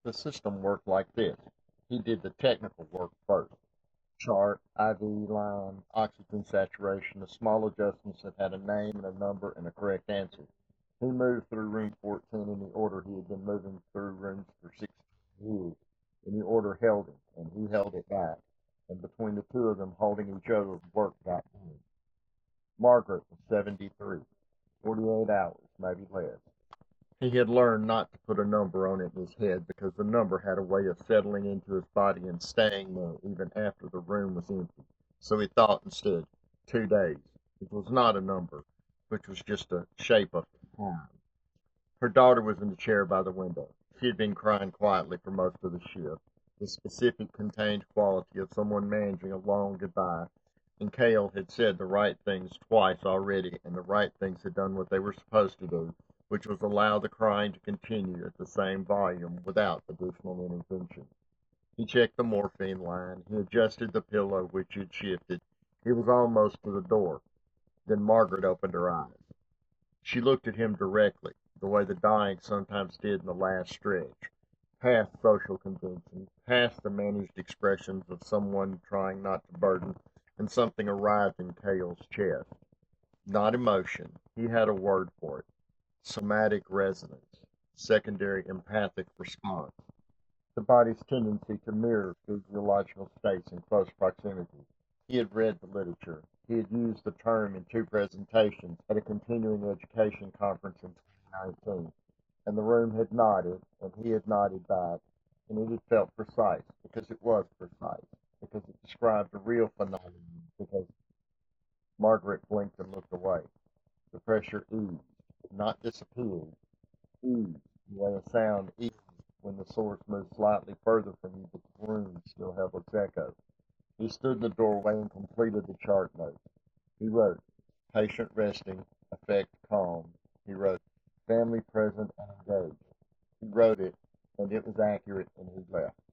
The system worked like this. He did the technical work first. Chart, IV line, oxygen saturation, the small adjustments that had a name and a number and a correct answer. He moved through room 14 in the order he had been moving through rooms for 16 years. And the order held him, and he held it back. And between the two of them holding each other, work got done. Margaret was 73, 48 hours, maybe less. He had learned not to put a number on it in his head because the number had a way of settling into his body and staying there even after the room was empty. So he thought instead, 2 days, which was not a number, which was just a shape of time. Her daughter was in the chair by the window. She had been crying quietly for most of the shift. The specific contained quality of someone managing a long goodbye, and Cale had said the right things twice already, and the right things had done what they were supposed to do, which was allow the crying to continue at the same volume without additional intervention. He checked the morphine line. He adjusted the pillow, which had shifted. He was almost to the door. Then Margaret opened her eyes. She looked at him directly, the way the dying sometimes did in the last stretch, past social conventions, past the managed expressions of someone trying not to burden, and something arrived in Cale's chest. Not emotion, he had a word for it. Somatic resonance, secondary empathic response, the body's tendency to mirror physiological states in close proximity. He had read the literature. He had used the term in two presentations at a continuing education conference in 2019, and the room had nodded, and he had nodded back, and it had felt precise, because it was precise, because it described a real phenomenon, because Margaret blinked and looked away. The pressure eased, not disappeared, eased, the way a sound eased when the source moved slightly further from you, but the room still held its echo. He stood in the doorway and completed the chart notes. He wrote, patient resting, effect calm. He wrote, family present and engaged. He wrote it, and it was accurate, and he left.